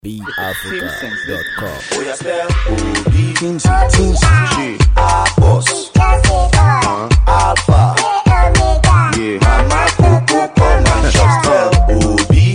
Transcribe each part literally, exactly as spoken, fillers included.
be africa dot com. Oh, yeah, spell O B Teams, Teams, G, A, Boss, uh, Alpha, yeah, Mama, Coco, come and just spell O B,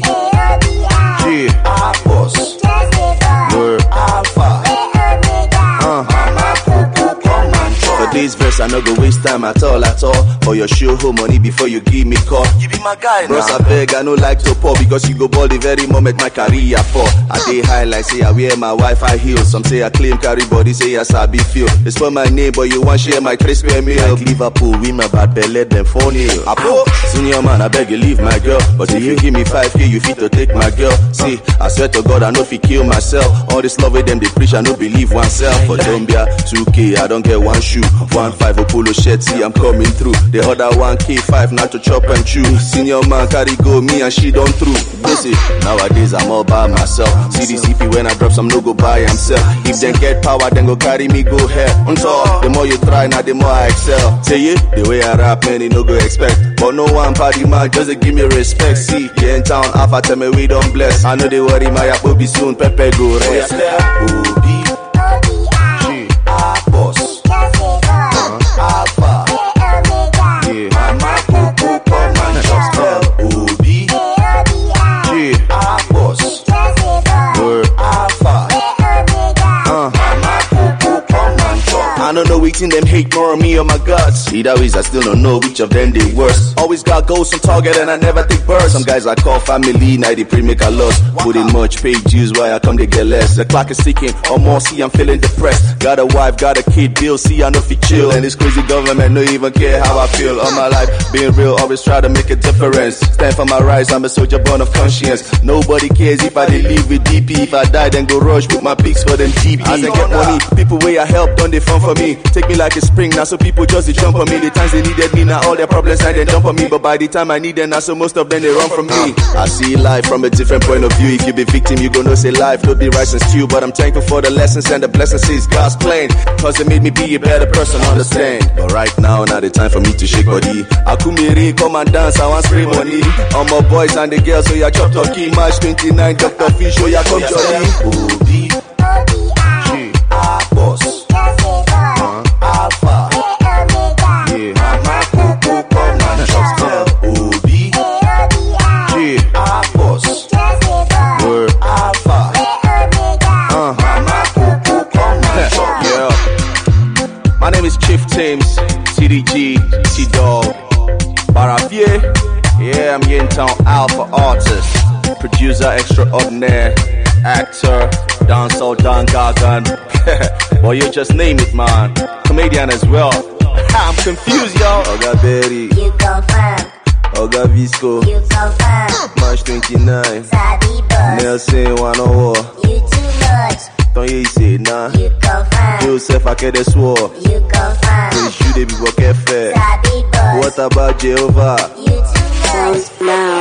G, A, Boss, word, Alpha, uh, Mama, Coco, come and just. For this verse, I no go waste time at all, at all. For your show home money before you give me call. You be my guy, bros, I beg, I no like to pour because you go ball the very moment my career fall. I dey high like say I wear my Wi-Fi heels. Some say I claim carry body, say I sabi feel. It's for my name, but you want share my crisp meal. Like Liverpool, win my bad belly, then phone you. Apo, senior man, I beg you leave my girl. But if you give me five K, you fit to take my girl. See, I swear to God, I know if you kill myself. All this love with them, they preach, I no believe oneself. For Dumbia, two K, I don't get one shoe. One five, a polo shirt, see, I'm coming through. The other one K five, not to chop and chew. Senior man carry go, me and she don't through. Busy, nowadays I'm all by myself. See the C P when I drop some, no go buy himself. If they get power, then go carry me, go ahead. On top, the more you try, now the more I excel. Say it, the way I rap, man, you no go expect. But no one party man, just to give me respect. See, here in town, Alpha tell me we don't bless. I know they worry, my app will be soon, Pepe go rest. O B, G, A, Boss, uh, Alpha, yeah, Mama, Coco, come and just spell O B, G, A, Boss, word, Alpha, uh, Mama, Coco, come and just. I don't know which in them hate more on me or my guts. Either ways, I still don't know which of them they worse. Always got goals on target and I never take birds. Some guys I call family, now they pray make a loss. Put in much pay dues, why I come they get less. The clock is ticking, or more, see I'm feeling depressed. Got a wife, got a kid, bill, see I know if you chill. And this crazy government no even care how I feel. All my life, being real, always try to make a difference. Stand for my rights, I'm a soldier born of conscience. Nobody cares if I dey live with D P. If I die, then go rush with my pics for them G P. As I get money, people way I help, don't they fun for me. Take me like a spring, now so people just they jump on me. The times they needed me, now all their problems and they jump on me. But by the time I need them, now so most of them they run from me. I see life from a different point of view. If you be victim, you gonna say life no be rice and stew. But I'm thankful for the lessons and the blessings is God's plan. Cause it made me be a better person, understand. But right now, not the time for me to shake body. Akumiri, come and dance, I want spray money. All my boys and the girls, so ya chop turkey. March twenty-ninth, Doctor Fish, so ya come jolly. O B, G, A, Boss, uh, Alpha, yeah, Mama, Coco, come and just spell O B, G, A, Boss, word, Alpha, uh, Mama, Coco, come and just. Yeah, my name is Chief Teams, C D G, T-Dog, Baravier. Yeah, I'm here in town, Alpha artist, producer extraordinaire, actor, dancehall Don Gagan. Boy, you just name it, man. Comedian as well. I'm confused, y'all. Oga Berry, You confirm, Oga Visco, you confirm. March twenty-ninth, Sabi boss, Nelson one oh one. you too much. Don't you say nah? You confirm, Joseph Akede swore. you confirm. Please you they be work fair. Sabi boss, What about Jehovah? you too much. Now.